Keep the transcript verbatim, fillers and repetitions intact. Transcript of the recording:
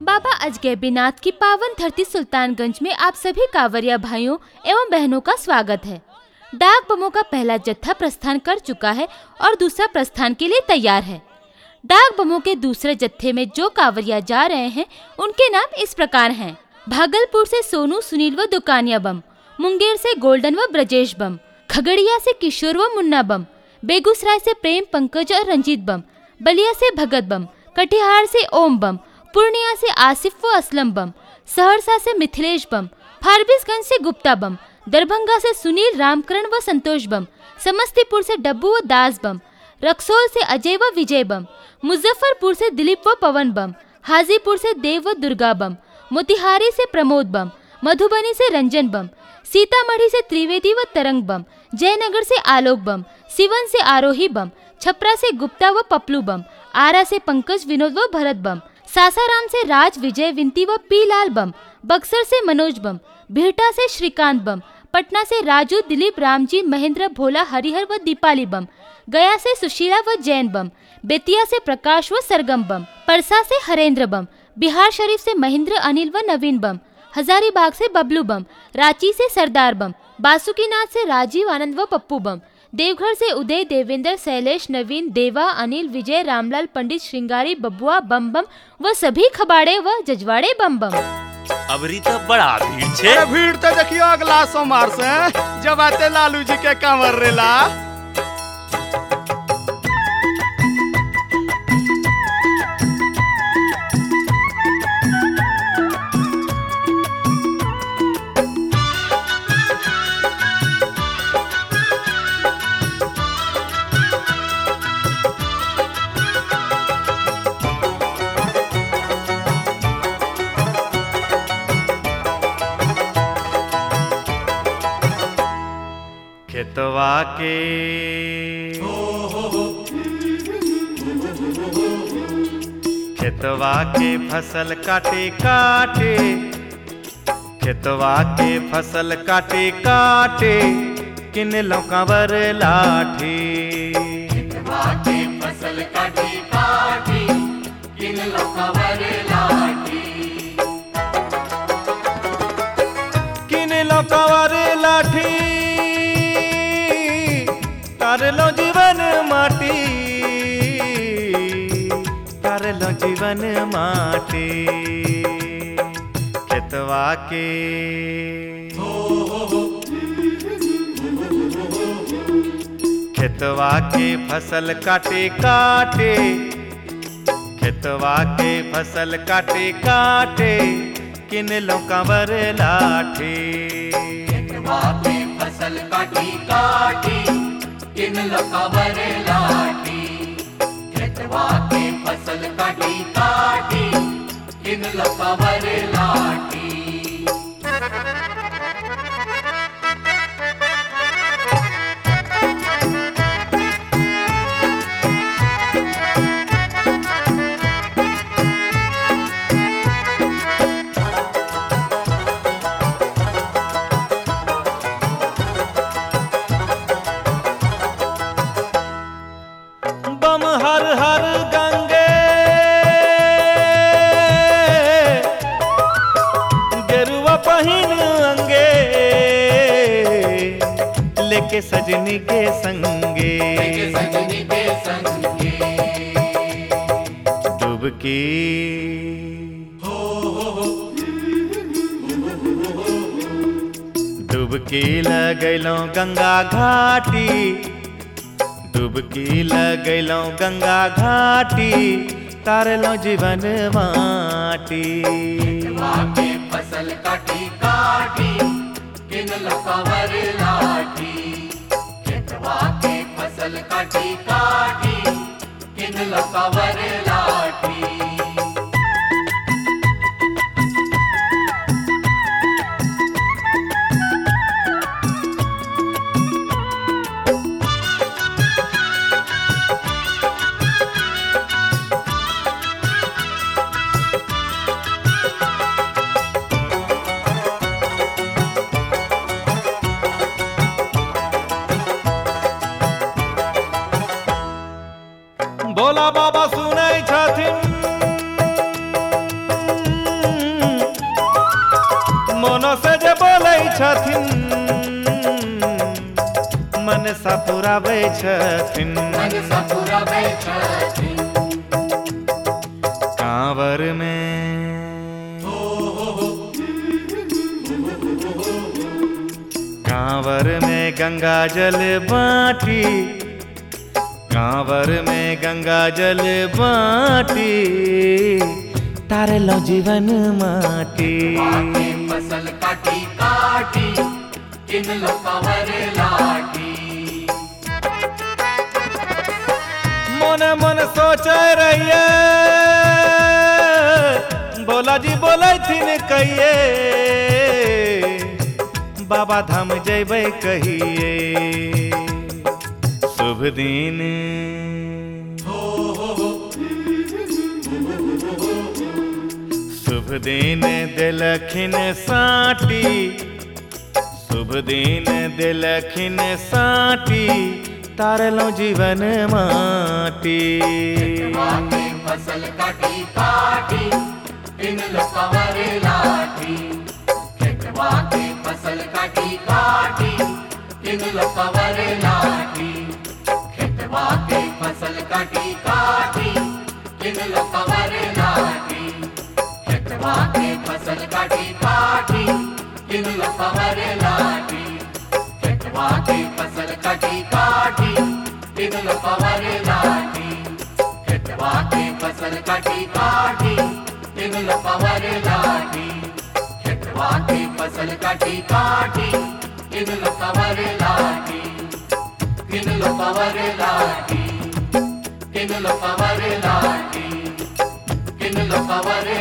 बाबा अजगैबीनाथ की पावन धरती सुल्तानगंज में आप सभी कांवरिया भाइयों एवं बहनों का स्वागत है। डाक बमों का पहला जत्था प्रस्थान कर चुका है और दूसरा प्रस्थान के लिए तैयार है। डाक बमों के दूसरे जत्थे में जो कांवरिया जा रहे हैं उनके नाम इस प्रकार हैं। भागलपुर से सोनू सुनील व दुकानिया बम, मुंगेर से गोल्डन व ब्रजेश बम, खगड़िया से किशोर व मुन्ना बम, बेगूसराय से प्रेम पंकज और रंजीत बम, बलिया से भगत बम, कटिहार से ओम बम, पूर्णिया से आसिफ व असलम बम, सहरसा से मिथिलेश बम, फारबिसगंज से गुप्ता बम, दरभंगा से सुनील रामकरण व संतोष बम, समस्तीपुर से डब्बू व दास बम, रक्सौल से अजय व विजय बम, मुजफ्फरपुर से दिलीप व पवन बम, हाजीपुर से देव व दुर्गा बम, मोतिहारी से प्रमोद बम, मधुबनी से रंजन बम, सीतामढ़ी से त्रिवेदी व तरंग बम, जयनगर से आलोक बम, सिवन से आरोही बम, छपरा से गुप्ता व पपलू बम, आरा से पंकज विनोद व भरत बम, सासाराम से राज विजय विंती व पीलाल बम, बक्सर से मनोज बम, बिहटा से श्रीकांत बम, पटना से राजू दिलीप रामजी महेंद्र भोला हरिहर व दीपाली बम, गया से सुशीला व जैन बम, बेतिया से प्रकाश व सरगम बम, परसा से हरेंद्र बम, बिहार शरीफ से महेंद्र अनिल व नवीन बम, हजारीबाग से बबलू बम, रांची से सरदार बम, बासुकीनाथ से राजीव आनंद व पप्पू बम, देवघर से उदय देवेंद्र शैलेश नवीन देवा अनिल विजय रामलाल पंडित श्रृंगारी बबुआ बम बम व सभी खबाड़े व जजवाड़े बम बम। अबरी तो बड़ा भीड़ छे। अरे भीड़ तो देखियो अगला सोमवार से जब आते लालू जी के कांवर रेला। खेतवा के खेतवा के फसल काटे काटे खेतवा के फसल काटे काटे किन लौकावर लाठी। खेतवा के फसल काटे काटे किन लौकावर लाठी। किन लौकावर लाठी तारलो जीवन माटी तारलो जीवन माटी। खेतवा के खेतवा के फसल काटे काटे खेतवा के फसल काटे काटे किन लौकावर लाठी। खेतवा के फसल काटे काटे किन लौकावर लाठी। खेतवा के फसल काटी काटी किन लौकावर लाठी। बम हर हर गंगे गेरुआ पहिन अंगे लेके सजनी के संगे। सजनी के संगे डुबकी डुबकी लगैलों गंगा घाटी डुबकी लगैलों गंगा घाटी तारलों जीवन माटी। खेतवा के फसल काटी काटी किन लौकावर लाठी। खेतवा के फसल काटी काटी किन लौकावर लाठी। भोला बाबा सुनै छथिन छथिन मनसा पुराबै छथिन मन सपुराबै छथिन कांवर में कांवर में गंगा जल बाटी कांवर में गंगा जल बाटी तारलो जीवन माटी के फसल काटी काटी किनलो कंवर लाठी मन मन सोच रहिए बोला जी बोले थिन कहिए बाबा धाम जैबै कहिए शुभ दिन शुभ दिन दिलखिन साटी शुभ दिन दिलखिन साटी तारलो जीवन माटी के फसल काटी काटी किनलो कंवर लाठी खेतवा के फसल काटी काटी किनलो कंवर लाठी खेतवा के फसल काटी काटी किनलो कंवर लाठी खेतवा के फसल काटी काटी किनलो कंवर लाठी खेतवा के फसल काटी काटी किनलो कंवर लाठी खेतवा के फसल काटी काटी किनलो कंवर लाठी खेतवा के फसल काटी काटी किनलो कंवर लाठी किनलो कंवर लाठी किनलो कंवर लाठी किनलो कंवर